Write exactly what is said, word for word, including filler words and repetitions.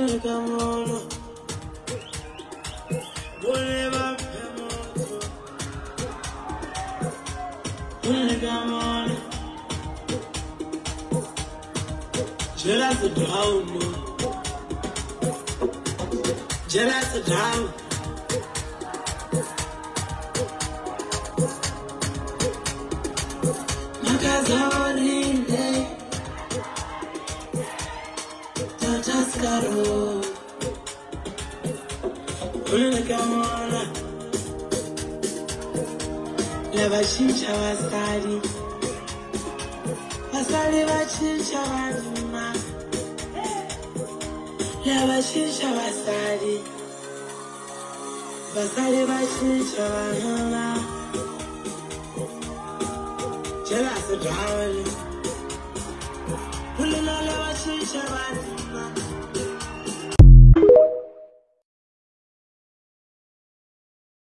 Jealous of down, jealous of down. Magazine day, Tatascaro, Unagamona, Never chicha was study, Pasali was chicha was ma, Never chicha was study, Pasali was chicha was ma. Jealous of drowning. Pulling all over, she's a